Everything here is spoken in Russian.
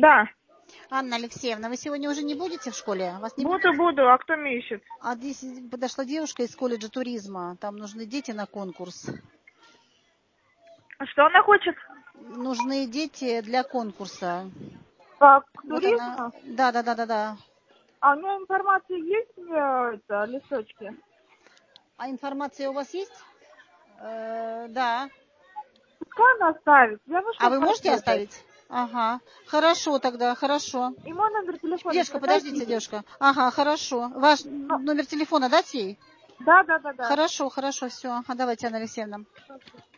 Да. Анна Алексеевна, вы сегодня уже не будете в школе? Вас не Буду. А кто меня ищет? А здесь подошла девушка из колледжа туризма. Там нужны дети на конкурс. А что она хочет? Нужны дети для конкурса. По Вот она. туризму? Да. А у нее информация есть о листочке? А информация у вас есть? Да. Пускай она оставит. Я А вышла в вы можете квартиру опять. оставить? Ага. Хорошо тогда, хорошо. И мой номер телефона Девушка, передайте подождите, ей. девушка. Ага, хорошо. Ваш Ну, номер телефона дать ей? да. Хорошо, все. А давайте, Анна Алексеевна.